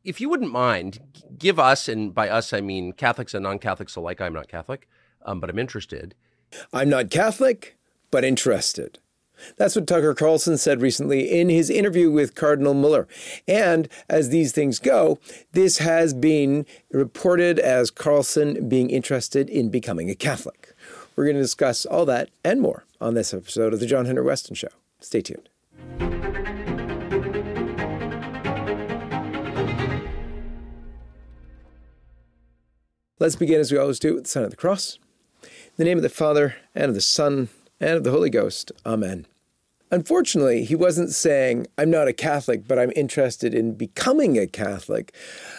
if you wouldn't mind, give us, and by us I mean Catholics and non-Catholics alike. I'm not Catholic, but I'm interested. I'm not Catholic, but interested. That's what Tucker Carlson said recently in his interview with Cardinal Muller. And as these things go, this has been reported as Carlson being interested in becoming a Catholic. We're going to discuss all that and more on this episode of The John Henry Weston Show. Stay tuned. Let's begin, as we always do, with the sign of the cross. In the name of the Father, and of the Son, and of the Holy Ghost. Amen. Unfortunately, he wasn't saying, I'm not a Catholic, but I'm interested in becoming a Catholic.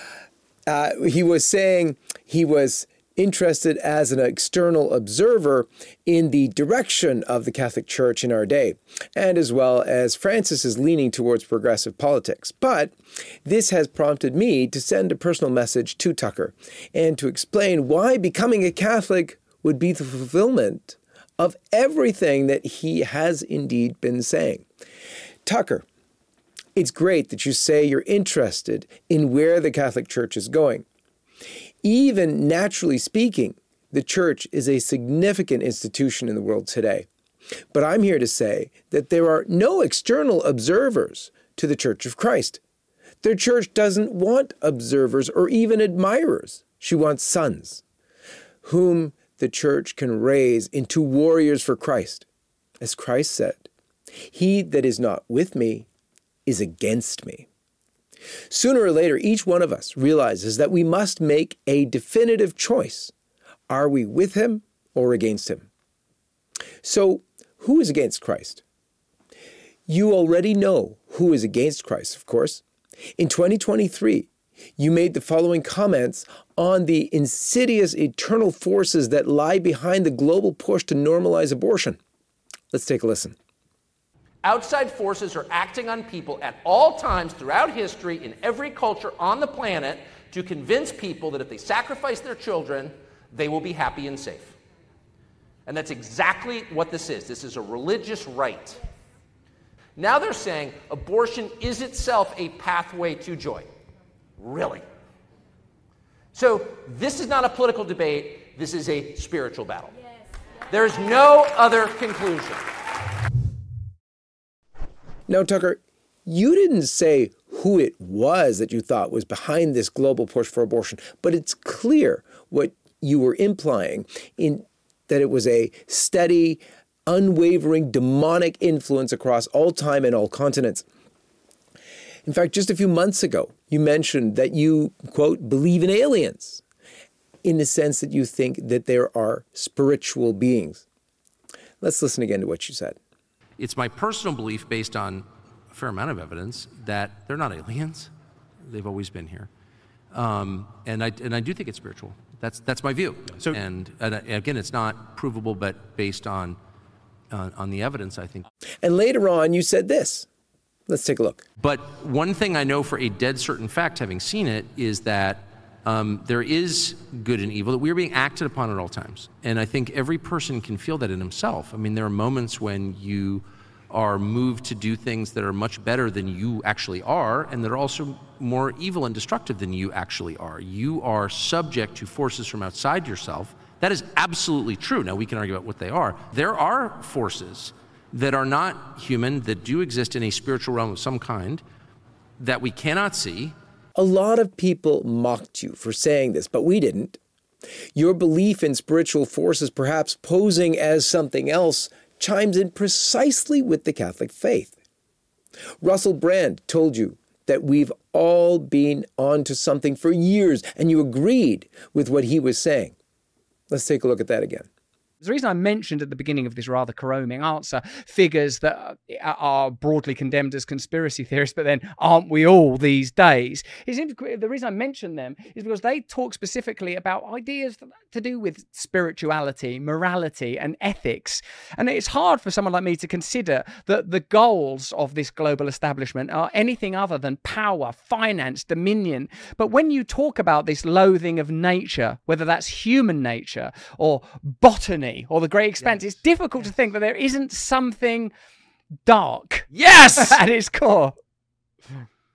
He was saying he was interested as an external observer in the direction of the Catholic Church in our day, and as well as Francis is leaning towards progressive politics. But this has prompted me to send a personal message to Tucker and to explain why becoming a Catholic would be the fulfillment of everything that he has indeed been saying. Tucker, it's great that you say you're interested in where the Catholic Church is going. Even naturally speaking, the Church is a significant institution in the world today. But I'm here to say that there are no external observers to the Church of Christ. The Church doesn't want observers or even admirers. She wants sons, whom the Church can raise into warriors for Christ. As Christ said, "He that is not with me is against me." Sooner or later, each one of us realizes that we must make a definitive choice. Are we with him or against him? So, who is against Christ? You already know who is against Christ, of course. In 2023, you made the following comments on the insidious eternal forces that lie behind the global push to normalize abortion. Let's take a listen. Outside forces are acting on people at all times throughout history in every culture on the planet to convince people that if they sacrifice their children, they will be happy and safe. And that's exactly what this is. This is a religious right. Now they're saying abortion is itself a pathway to joy. Really? So this is not a political debate. This is a spiritual battle. There's no other conclusion. Now, Tucker, you didn't say who it was that you thought was behind this global push for abortion, but it's clear what you were implying in that it was a steady, unwavering, demonic influence across all time and all continents. In fact, just a few months ago, you mentioned that you, quote, believe in aliens, in the sense that you think that there are spiritual beings. Let's listen again to what you said. It's my personal belief, based on a fair amount of evidence, that they're not aliens. They've always been here, and I do think it's spiritual. That's my view. So, and again, it's not provable, but based on the evidence, I think. And later on, you said this. Let's take a look. But one thing I know for a dead certain fact, having seen it, is that there is good and evil, that we are being acted upon at all times. And I think every person can feel that in himself. I mean, there are moments when you are moved to do things that are much better than you actually are, and that are also more evil and destructive than you actually are. You are subject to forces from outside yourself. That is absolutely true. Now, we can argue about what they are. There are forces that are not human, that do exist in a spiritual realm of some kind, that we cannot see. A lot of people mocked you for saying this, but we didn't. Your belief in spiritual forces perhaps posing as something else chimes in precisely with the Catholic faith. Russell Brand told you that we've all been onto something for years, and you agreed with what he was saying. Let's take a look at that again. The reason I mentioned at the beginning of this rather caroming answer figures that are broadly condemned as conspiracy theorists, but then aren't we all these days? The reason I mention them is because they talk specifically about ideas to do with spirituality, morality, and ethics. And it's hard for someone like me to consider that the goals of this global establishment are anything other than power, finance, dominion. But when you talk about this loathing of nature, whether that's human nature or botany, or the great expanse, it's difficult to think that there isn't something dark Yes! at its core.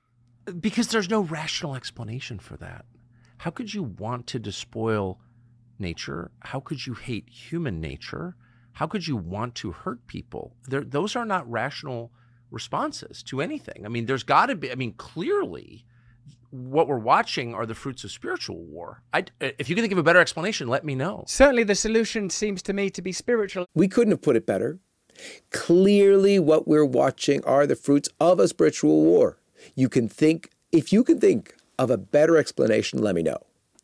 Because there's no rational explanation for that. How could you want to despoil nature? How could you hate human nature? How could you want to hurt people? Those are not rational responses to anything. I mean, there's got to be, clearly what we're watching are the fruits of spiritual war. If you can think of a better explanation, let me know. Certainly the solution seems to me to be spiritual. We couldn't have put it better. Clearly what we're watching are the fruits of a spiritual war. If you can think of a better explanation, let me know.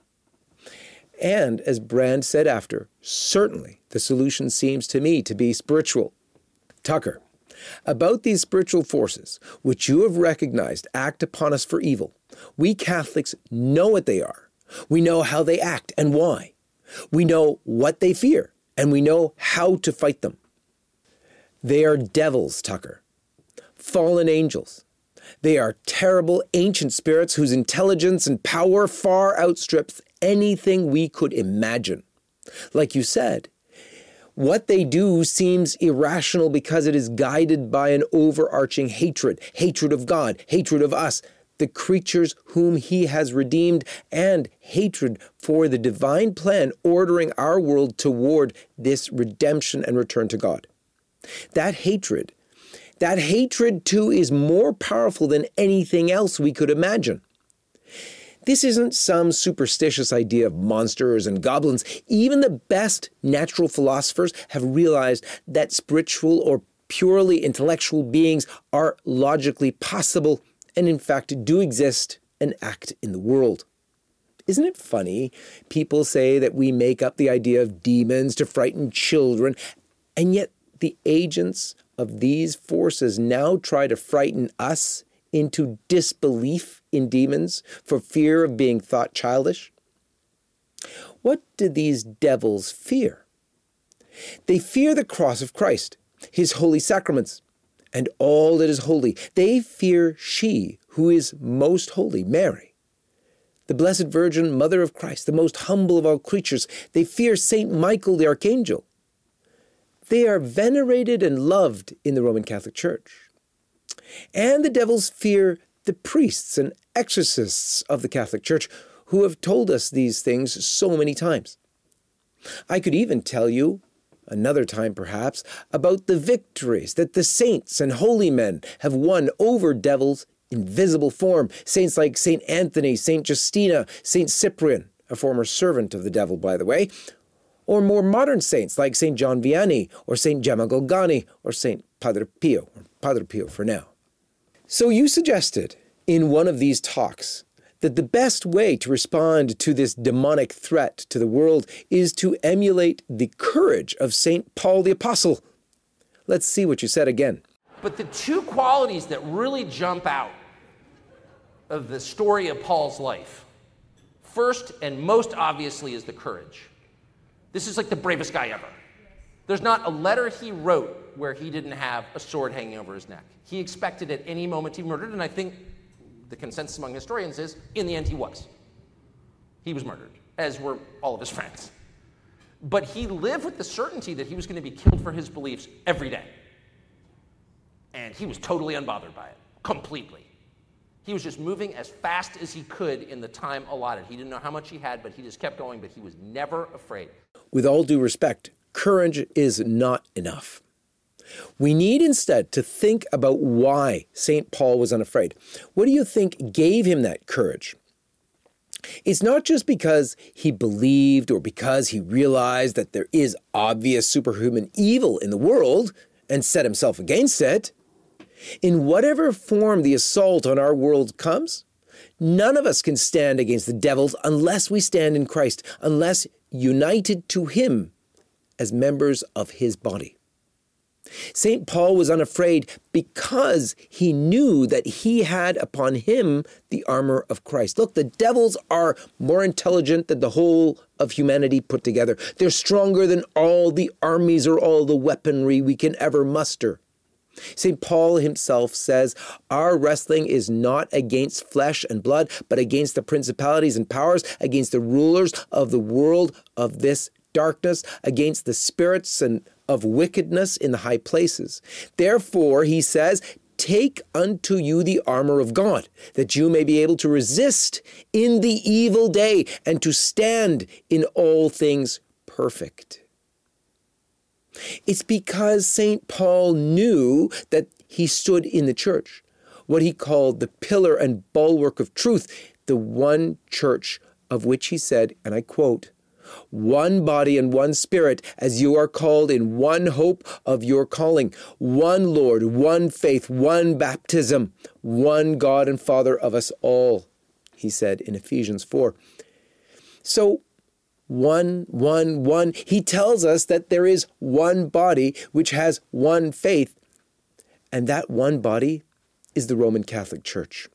And as Brand said after, certainly the solution seems to me to be spiritual. Tucker, about these spiritual forces, which you have recognized act upon us for evil, we Catholics know what they are. We know how they act and why. We know what they fear, and we know how to fight them. They are devils, Tucker, fallen angels. They are terrible ancient spirits whose intelligence and power far outstrips anything we could imagine. Like you said, what they do seems irrational because it is guided by an overarching hatred of God, hatred of us, the creatures whom he has redeemed, and hatred for the divine plan ordering our world toward this redemption and return to God. That hatred too is more powerful than anything else we could imagine. This isn't some superstitious idea of monsters and goblins. Even the best natural philosophers have realized that spiritual or purely intellectual beings are logically possible and in fact do exist and act in the world. Isn't it funny? People say that we make up the idea of demons to frighten children, and yet the agents of these forces now try to frighten us into disbelief in demons for fear of being thought childish? What do these devils fear? They fear the cross of Christ, his holy sacraments, and all that is holy. They fear she who is most holy, Mary, the Blessed Virgin, Mother of Christ, the most humble of all creatures. They fear Saint Michael the Archangel. They are venerated and loved in the Roman Catholic Church. And the devils fear the priests and exorcists of the Catholic Church who have told us these things so many times. I could even tell you, another time perhaps, about the victories that the saints and holy men have won over devils in visible form. Saints like St. Anthony, St. Justina, St. Cyprian, a former servant of the devil, by the way, or more modern saints like St. John Vianney or St. Gemma Galgani or St. Padre Pio for now. So you suggested in one of these talks that the best way to respond to this demonic threat to the world is to emulate the courage of St. Paul the Apostle. Let's see what you said again. But the two qualities that really jump out of the story of Paul's life, first and most obviously, is the courage. This is like the bravest guy ever. There's not a letter he wrote where he didn't have a sword hanging over his neck. He expected at any moment to be murdered, and I think the consensus among historians is, in the end, he was. He was murdered, as were all of his friends. But he lived with the certainty that he was going to be killed for his beliefs every day. And he was totally unbothered by it, completely. He was just moving as fast as he could in the time allotted. He didn't know how much he had, but he just kept going, but he was never afraid. With all due respect, courage is not enough. We need instead to think about why St. Paul was unafraid. What do you think gave him that courage? It's not just because he believed or because he realized that there is obvious superhuman evil in the world and set himself against it. In whatever form the assault on our world comes, none of us can stand against the devils unless we stand in Christ, unless united to him as members of his body. St. Paul was unafraid because he knew that he had upon him the armor of Christ. Look, the devils are more intelligent than the whole of humanity put together. They're stronger than all the armies or all the weaponry we can ever muster. St. Paul himself says, our wrestling is not against flesh and blood, but against the principalities and powers, against the rulers of the world of this darkness, against the spirits and of wickedness in the high places. Therefore, he says, take unto you the armor of God, that you may be able to resist in the evil day and to stand in all things perfect. It's because St. Paul knew that he stood in the church, what he called the pillar and bulwark of truth, the one church of which he said, and I quote, "One body and one spirit, as you are called in one hope of your calling, one Lord, one faith, one baptism, one God and Father of us all," he said in Ephesians 4. So, one. He tells us that there is one body which has one faith, and that one body is the Roman Catholic Church.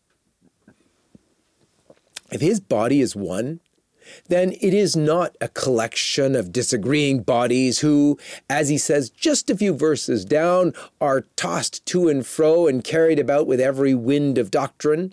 If his body is one, then it is not a collection of disagreeing bodies who, as he says just a few verses down, are tossed to and fro and carried about with every wind of doctrine.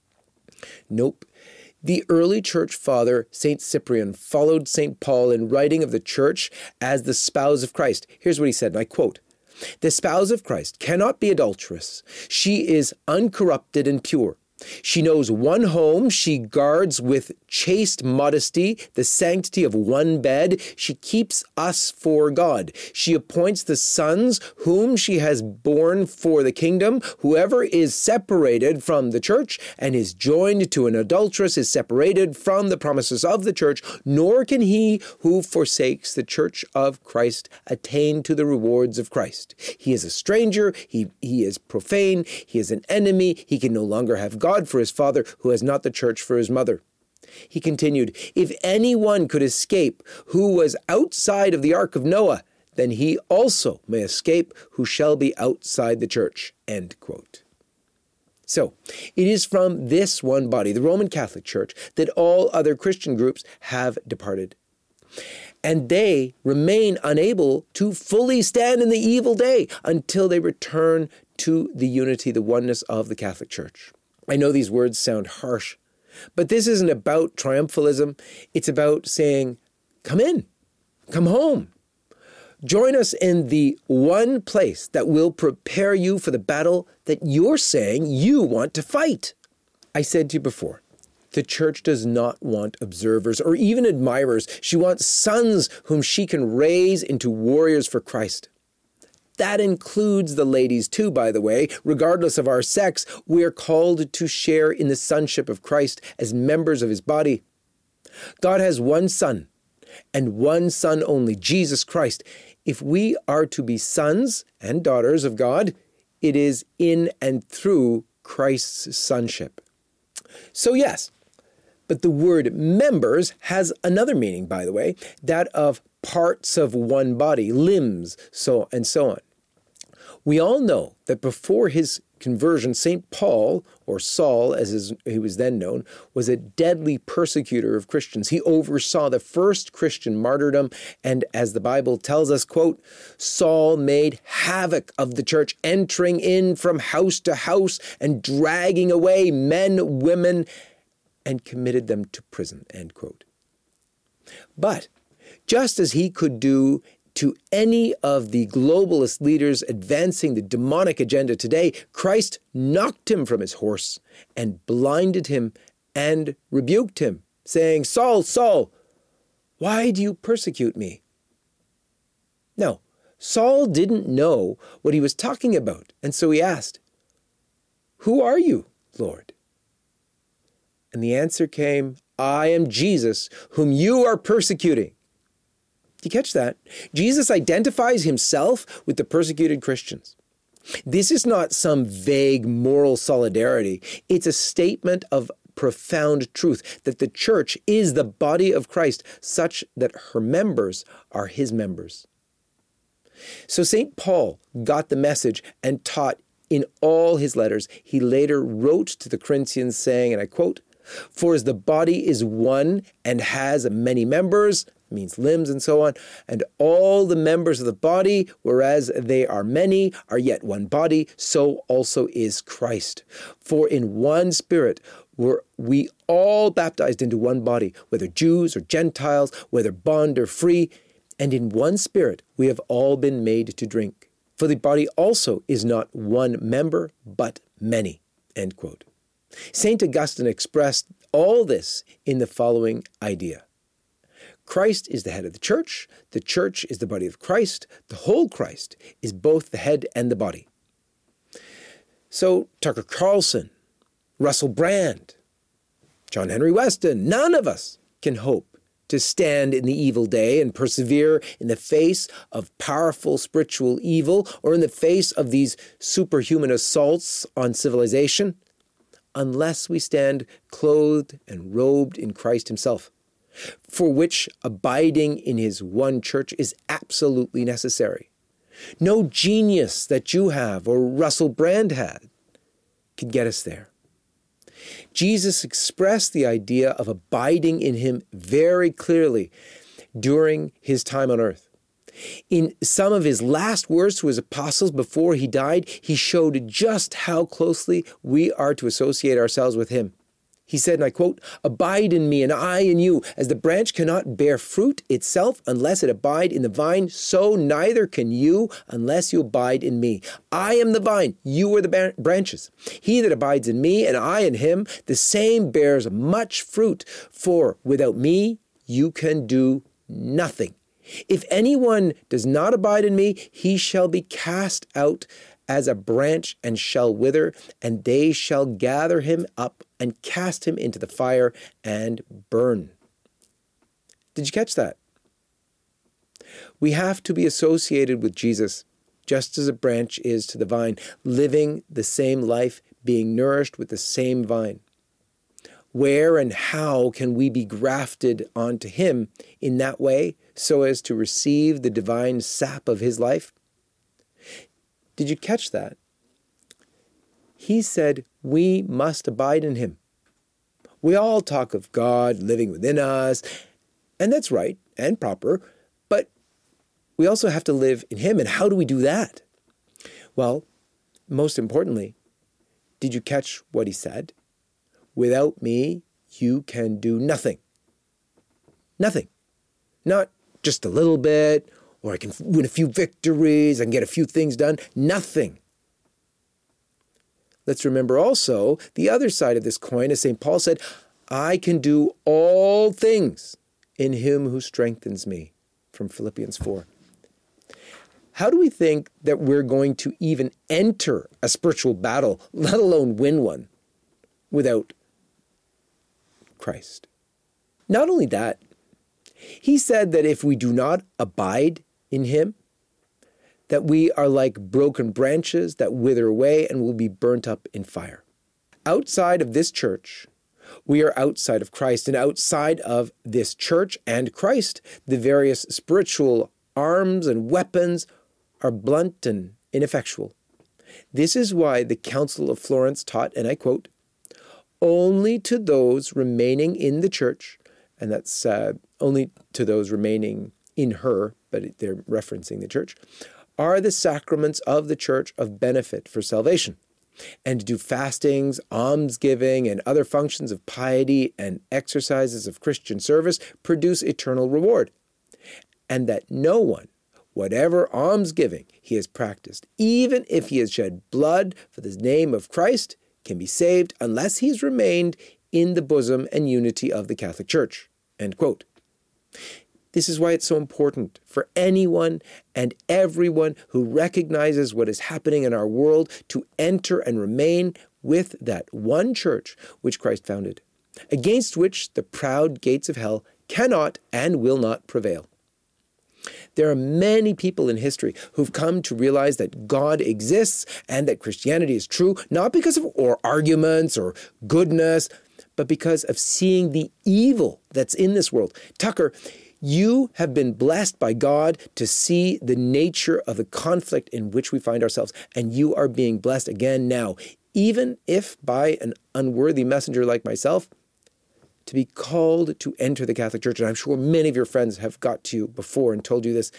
Nope. The early church father, St. Cyprian, followed St. Paul in writing of the church as the spouse of Christ. Here's what he said, and I quote, "The spouse of Christ cannot be adulterous. She is uncorrupted and pure. She knows one home. She guards with chaste modesty the sanctity of one bed. She keeps us for God. She appoints the sons whom she has borne for the kingdom. Whoever is separated from the church and is joined to an adulteress is separated from the promises of the church, nor can he who forsakes the church of Christ attain to the rewards of Christ. He is a stranger. He is profane. He is an enemy. He can no longer have God for his father, who has not the church for his mother." He continued, "If anyone could escape who was outside of the ark of Noah, then he also may escape who shall be outside the church." End quote. So, it is from this one body, the Roman Catholic Church, that all other Christian groups have departed. And they remain unable to fully stand in the evil day until they return to the unity, the oneness of the Catholic Church. I know these words sound harsh, but this isn't about triumphalism. It's about saying, come in, come home. Join us in the one place that will prepare you for the battle that you're saying you want to fight. I said to you before, the church does not want observers or even admirers. She wants sons whom she can raise into warriors for Christ. That includes the ladies too, by the way. Regardless of our sex, we are called to share in the sonship of Christ as members of his body. God has one Son, and one Son only, Jesus Christ. If we are to be sons and daughters of God, it is in and through Christ's sonship. So yes, but the word members has another meaning, by the way, that of parts of one body, limbs, so on. We all know that before his conversion, St. Paul, or Saul as he was then known, was a deadly persecutor of Christians. He oversaw the first Christian martyrdom, and as the Bible tells us, quote, "Saul made havoc of the church, entering in from house to house and dragging away men, women, and committed them to prison," end quote. But just as he could do to any of the globalist leaders advancing the demonic agenda today, Christ knocked him from his horse and blinded him and rebuked him, saying, "Saul, Saul, why do you persecute me?" No, Saul didn't know what he was talking about, and so he asked, "Who are you, Lord?" And the answer came, "I am Jesus, whom you are persecuting." Do you catch that? Jesus identifies himself with the persecuted Christians. This is not some vague moral solidarity. It's a statement of profound truth that the church is the body of Christ, such that her members are his members. So St. Paul got the message and taught in all his letters. He later wrote to the Corinthians saying, and I quote, "For as the body is one and has many members," means limbs and so on, "and all the members of the body, whereas they are many, are yet one body, so also is Christ. For in one Spirit were we all baptized into one body, whether Jews or Gentiles, whether bond or free, and in one Spirit we have all been made to drink. For the body also is not one member, but many." End quote. St. Augustine expressed all this in the following idea. Christ is the head of the church is the body of Christ, the whole Christ is both the head and the body. So Tucker Carlson, Russell Brand, John Henry Weston, none of us can hope to stand in the evil day and persevere in the face of powerful spiritual evil or in the face of these superhuman assaults on civilization unless we stand clothed and robed in Christ himself, for which abiding in his one church is absolutely necessary. No genius that you have or Russell Brand had can get us there. Jesus expressed the idea of abiding in him very clearly during his time on earth. In some of his last words to his apostles before he died, he showed just how closely we are to associate ourselves with him. He said, and I quote, "Abide in me and I in you. As the branch cannot bear fruit itself unless it abide in the vine, so neither can you unless you abide in me. I am the vine, you are the branches. He that abides in me and I in him, the same bears much fruit. For without me, you can do nothing. If anyone does not abide in me, he shall be cast out as a branch and shall wither, and they shall gather him up and cast him into the fire and burn." Did you catch that? We have to be associated with Jesus, just as a branch is to the vine, living the same life, being nourished with the same vine. Where and how can we be grafted onto him in that way so as to receive the divine sap of his life? Did you catch that? He said we must abide in him. We all talk of God living within us, and that's right and proper, but we also have to live in him. And how do we do that? Well, most importantly, did you catch what he said? Without me, you can do nothing. Nothing. Not just a little bit, or I can win a few victories, I can get a few things done. Nothing. Let's remember also the other side of this coin, as St. Paul said, "I can do all things in him who strengthens me," from Philippians 4. How do we think that we're going to even enter a spiritual battle, let alone win one, without Christ? Not only that, he said that if we do not abide in him, that we are like broken branches that wither away and will be burnt up in fire. Outside of this church, we are outside of Christ, and outside of this church and Christ, the various spiritual arms and weapons are blunt and ineffectual. This is why the Council of Florence taught, and I quote, "Only to those remaining in the church," and that's only to those remaining in her, but they're referencing the church, "are the sacraments of the church of benefit for salvation, and to do fastings, almsgiving, and other functions of piety and exercises of Christian service produce eternal reward, and that no one, whatever almsgiving he has practiced, even if he has shed blood for the name of Christ, can be saved unless he has remained in the bosom and unity of the Catholic Church." End quote. This is why it's so important for anyone and everyone who recognizes what is happening in our world to enter and remain with that one church which Christ founded, against which the proud gates of hell cannot and will not prevail. There are many people in history who've come to realize that God exists and that Christianity is true, not because of arguments or goodness, but because of seeing the evil that's in this world. Tucker, you have been blessed by God to see the nature of the conflict in which we find ourselves, and you are being blessed again now, even if by an unworthy messenger like myself, to be called to enter the Catholic Church. And I'm sure many of your friends have got to you before and told you this.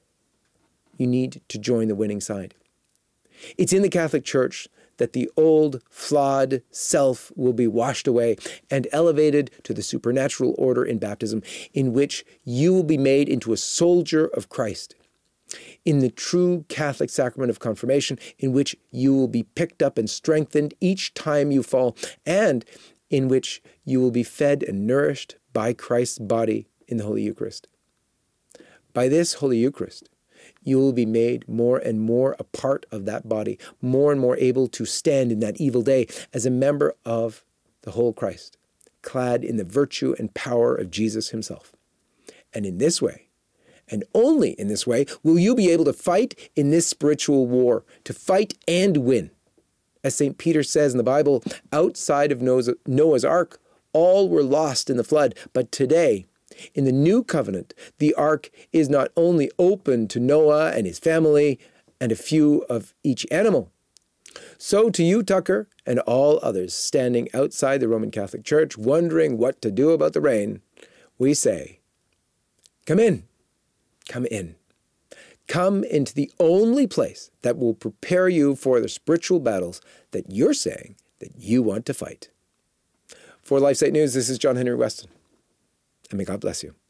You need to join the winning side. It's in the Catholic Church that the old, flawed self will be washed away and elevated to the supernatural order in baptism, in which you will be made into a soldier of Christ. in the true Catholic sacrament of confirmation, in which you will be picked up and strengthened each time you fall, and in which you will be fed and nourished by Christ's body in the Holy Eucharist. By this Holy Eucharist, you will be made more and more a part of that body, more and more able to stand in that evil day as a member of the whole Christ, clad in the virtue and power of Jesus himself. And in this way, and only in this way, will you be able to fight in this spiritual war, to fight and win. As St. Peter says in the Bible, outside of Noah's ark, all were lost in the flood. But today, in the new covenant, the ark is not only open to Noah and his family and a few of each animal. So to you, Tucker, and all others standing outside the Roman Catholic Church, wondering what to do about the rain, we say, come in, come in. Come into the only place that will prepare you for the spiritual battles that you're saying that you want to fight. For LifeSite News, this is John Henry Weston, and may God bless you.